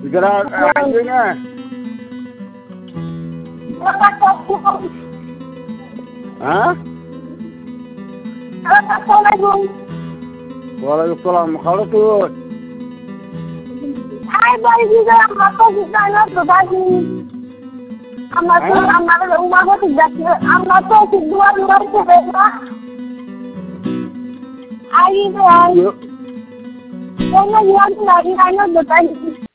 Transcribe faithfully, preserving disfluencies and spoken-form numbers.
Segera anjingnya. Hah? Assalamualaikum. Waalaikumsalam. Kalau tuh. Hai bagi juga apa kita nak berbagi. Amat tu amat rumah aku tidak amat tu dua luar tu beda. Hari tu hari. Kau nak yang lagi hanya berbagi.